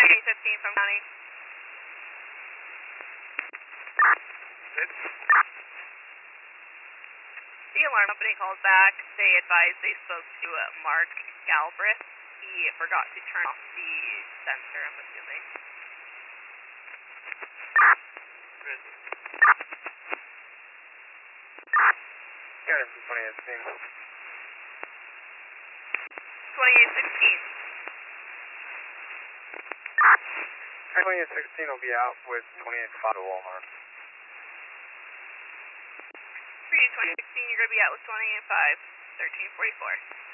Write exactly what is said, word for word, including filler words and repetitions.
twenty-eight fifteen from County. The alarm company called back. They advised they spoke to uh, Mark Galbraith. He forgot to turn off the sensor, I'm assuming. County from twenty-eight sixteen. twenty-eight sixteen. twenty-eight sixteen will be out with twenty-eight five to Walmart. For you, twenty sixteen, you're going to be out with twenty-eight five, thirteen forty-four.